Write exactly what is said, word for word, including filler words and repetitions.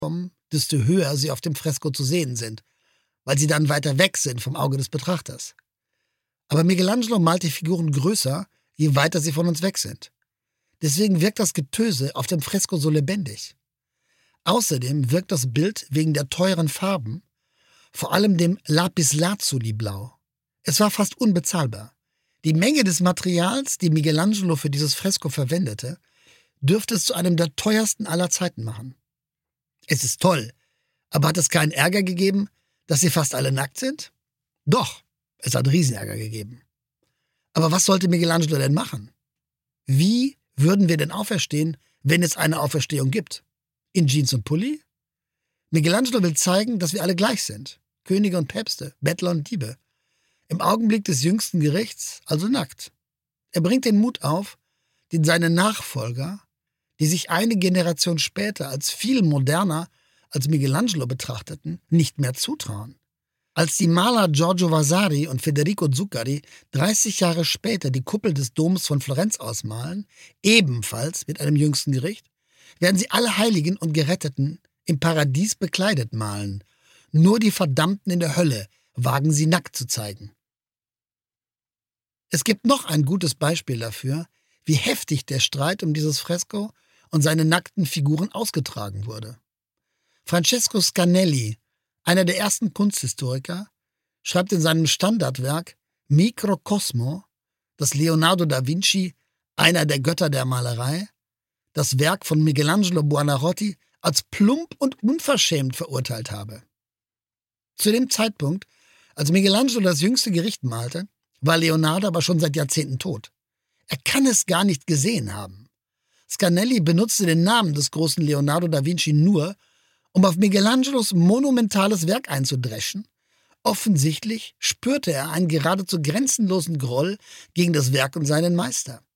kommen, desto höher sie auf dem Fresko zu sehen sind, weil sie dann weiter weg sind vom Auge des Betrachters. Aber Michelangelo malt die Figuren größer, je weiter sie von uns weg sind. Deswegen wirkt das Getöse auf dem Fresko so lebendig. Außerdem wirkt das Bild wegen der teuren Farben, vor allem dem Lapislazuli-Blau. Es war fast unbezahlbar. Die Menge des Materials, die Michelangelo für dieses Fresko verwendete, dürfte es zu einem der teuersten aller Zeiten machen. Es ist toll, aber hat es keinen Ärger gegeben, dass sie fast alle nackt sind? Doch, es hat Riesenärger gegeben. Aber was sollte Michelangelo denn machen? Wie würden wir denn auferstehen, wenn es eine Auferstehung gibt? In Jeans und Pulli? Michelangelo will zeigen, dass wir alle gleich sind. Könige und Päpste, Bettler und Diebe. Im Augenblick des jüngsten Gerichts, also nackt. Er bringt den Mut auf, den seine Nachfolger, die sich eine Generation später als viel moderner als Michelangelo betrachteten, nicht mehr zutrauen. Als die Maler Giorgio Vasari und Federico Zuccari dreißig Jahre später die Kuppel des Doms von Florenz ausmalen, ebenfalls mit einem jüngsten Gericht, werden sie alle Heiligen und Geretteten im Paradies bekleidet malen. Nur die Verdammten in der Hölle wagen sie nackt zu zeigen. Es gibt noch ein gutes Beispiel dafür, wie heftig der Streit um dieses Fresko und seine nackten Figuren ausgetragen wurde. Francesco Scanelli, einer der ersten Kunsthistoriker, schreibt in seinem Standardwerk Microcosmo, dass Leonardo da Vinci, einer der Götter der Malerei, das Werk von Michelangelo Buonarroti als plump und unverschämt verurteilt habe. Zu dem Zeitpunkt, als Michelangelo das jüngste Gericht malte, war Leonardo aber schon seit Jahrzehnten tot. Er kann es gar nicht gesehen haben. Scanelli benutzte den Namen des großen Leonardo da Vinci nur, um auf Michelangelos monumentales Werk einzudreschen. Offensichtlich spürte er einen geradezu grenzenlosen Groll gegen das Werk und seinen Meister.